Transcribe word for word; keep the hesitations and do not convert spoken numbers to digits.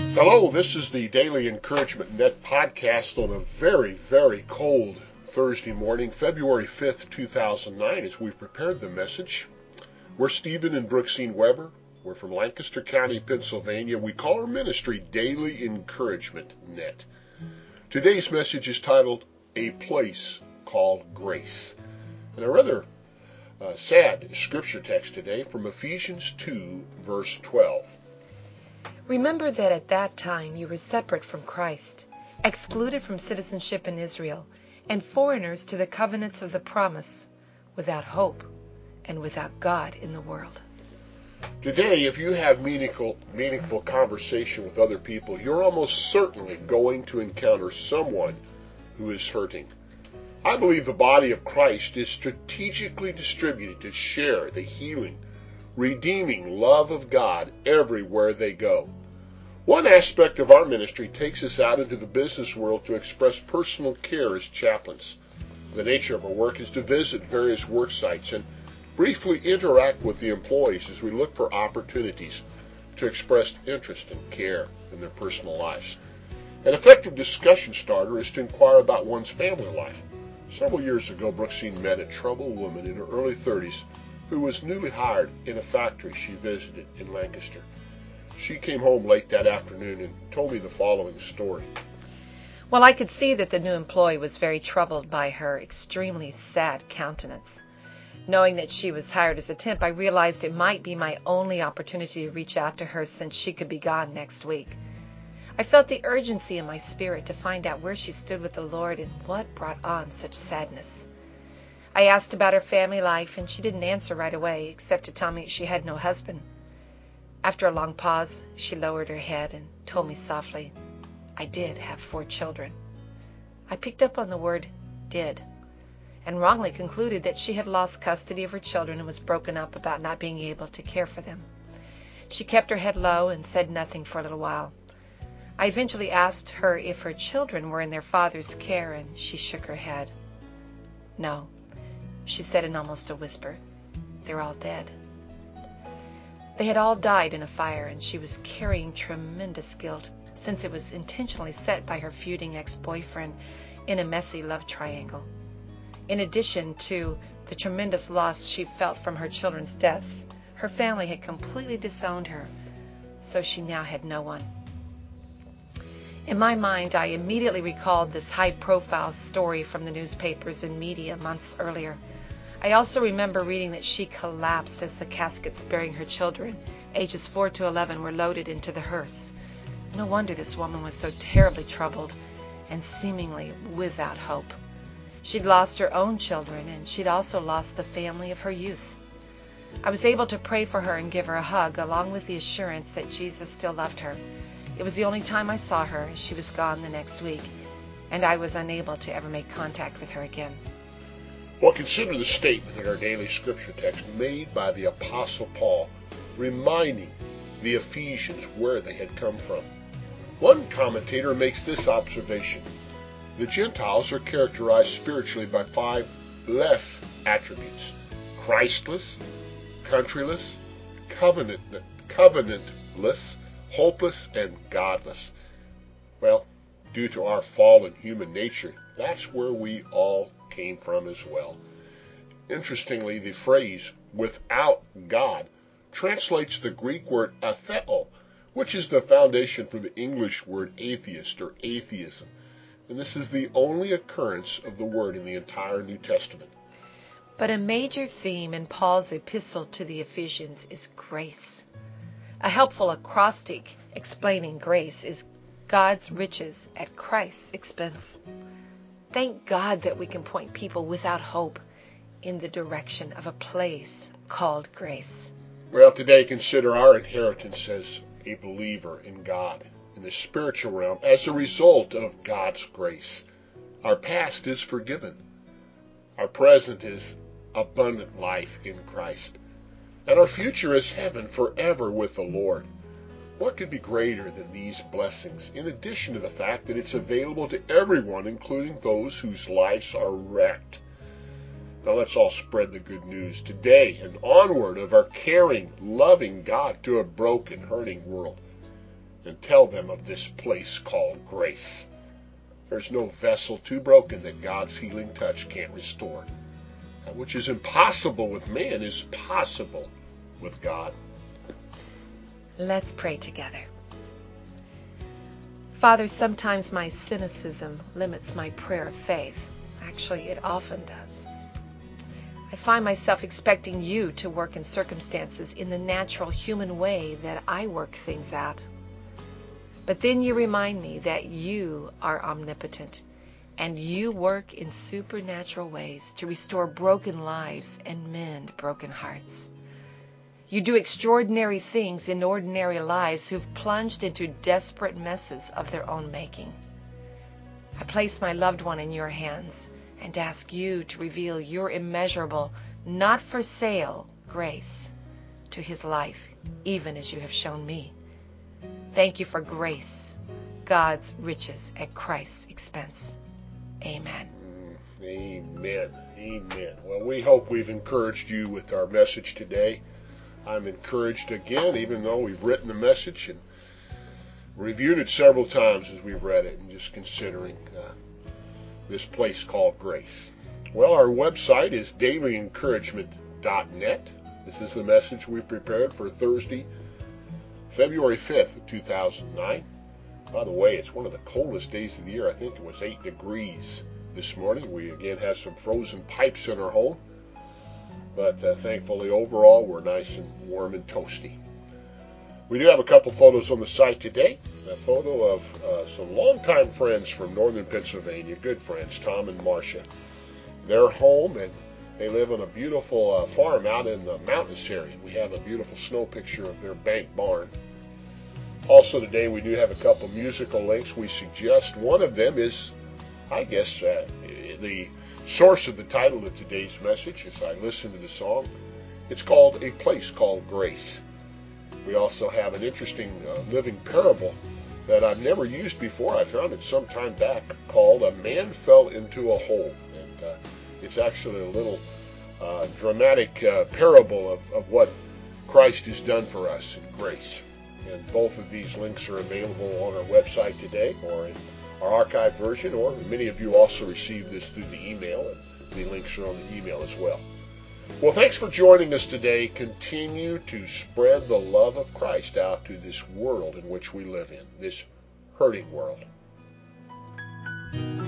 Hello, this is the Daily Encouragement Net podcast on a very, very cold Thursday morning, February fifth, two thousand nine, as we've prepared the message. We're Stephen and Brooksine Weber. We're from Lancaster County, Pennsylvania. We call our ministry Daily Encouragement Net. Today's message is titled, A Place Called Grace. And a rather uh, sad scripture text today from Ephesians two, verse twelve. Remember that at that time you were separate from Christ, excluded from citizenship in Israel, and foreigners to the covenants of the promise, without hope and without God in the world. Today, if you have meaningful, meaningful conversation with other people, you're almost certainly going to encounter someone who is hurting. I believe the body of Christ is strategically distributed to share the healing, redeeming love of God everywhere they go. One aspect of our ministry takes us out into the business world to express personal care as chaplains. The nature of our work is to visit various work sites and briefly interact with the employees as we look for opportunities to express interest and care in their personal lives. An effective discussion starter is to inquire about one's family life. Several years ago, Brooksine met a troubled woman in her early thirties who was newly hired in a factory she visited in Lancaster. She came home late that afternoon and told me the following story. Well, I could see that the new employee was very troubled by her extremely sad countenance. Knowing that she was hired as a temp, I realized it might be my only opportunity to reach out to her since she could be gone next week. I felt the urgency in my spirit to find out where she stood with the Lord and what brought on such sadness. I asked about her family life, and she didn't answer right away, except to tell me she had no husband. After a long pause, she lowered her head and told me softly, I did have four children. I picked up on the word did, and wrongly concluded that she had lost custody of her children and was broken up about not being able to care for them. She kept her head low and said nothing for a little while. I eventually asked her if her children were in their father's care, and she shook her head. No, she said in almost a whisper, they're all dead. They had all died in a fire, and she was carrying tremendous guilt, since it was intentionally set by her feuding ex-boyfriend in a messy love triangle. In addition to the tremendous loss she felt from her children's deaths, her family had completely disowned her, so she now had no one. In my mind, I immediately recalled this high-profile story from the newspapers and media months earlier. I also remember reading that she collapsed as the caskets bearing her children, ages four to eleven, were loaded into the hearse. No wonder this woman was so terribly troubled and seemingly without hope. She'd lost her own children, and she'd also lost the family of her youth. I was able to pray for her and give her a hug, along with the assurance that Jesus still loved her. It was the only time I saw her, as she was gone the next week, and I was unable to ever make contact with her again. Well, consider the statement in our daily scripture text made by the Apostle Paul, reminding the Ephesians where they had come from. One commentator makes this observation. The Gentiles are characterized spiritually by five less attributes: Christless, countryless, covenant, covenantless, hopeless, and godless. Well, due to our fallen human nature, that's where we all came from as well. Interestingly, the phrase without God translates the Greek word atheo, which is the foundation for the English word atheist or atheism. And this is the only occurrence of the word in the entire New Testament. But a major theme in Paul's epistle to the Ephesians is grace. A helpful acrostic explaining grace is God's riches at Christ's expense. Thank God that we can point people without hope in the direction of a place called grace. Well, today consider our inheritance as a believer in God, in the spiritual realm, as a result of God's grace. Our past is forgiven. Our present is abundant life in Christ. And our future is heaven forever with the Lord. What could be greater than these blessings, in addition to the fact that it's available to everyone, including those whose lives are wrecked? Now let's all spread the good news today and onward of our caring, loving God to a broken, hurting world. and tell them of this place called grace. There's no vessel too broken that God's healing touch can't restore. That which is impossible with man is possible with God. Let's pray together. Father, sometimes my cynicism limits my prayer of faith. Actually, it often does. I find myself expecting you to work in circumstances in the natural human way that I work things out. But then you remind me that you are omnipotent, and you work in supernatural ways to restore broken lives and mend broken hearts. You do extraordinary things in ordinary lives who've plunged into desperate messes of their own making. I place my loved one in your hands and ask you to reveal your immeasurable, not for sale grace to his life, even as you have shown me. Thank you for grace, God's riches at Christ's expense. Amen. Amen. Amen. Well, we hope we've encouraged you with our message today. I'm encouraged again, even though we've written the message and reviewed it several times as we've read it and just considering uh, this place called grace. Well, our website is daily encouragement dot net. This is the message we prepared for Thursday, February fifth of two thousand nine. By the way, it's one of the coldest days of the year. I think it was eight degrees this morning. We again have some frozen pipes in our home. But uh, thankfully, overall, we're nice and warm and toasty. We do have a couple photos on the site today. A photo of uh, some longtime friends from northern Pennsylvania, good friends, Tom and Marcia. They're home, and they live on a beautiful uh, farm out in the mountainous area. We have a beautiful snow picture of their bank barn. Also today, we do have a couple musical links we suggest. One of them is, I guess, uh, the source of the title of today's message as I listen to the song. It's called A Place Called Grace. We also have an interesting uh, living parable that I've never used before. I found it some time back, called A Man Fell into a Hole. And uh, it's actually a little uh, dramatic uh, parable of, of what Christ has done for us in grace. And both of these links are available on our website today or in our archived version, or many of you also received this through the email, and the links are on the email as well. Well, thanks for joining us today. Continue to spread the love of Christ out to this world in which we live in, this hurting world.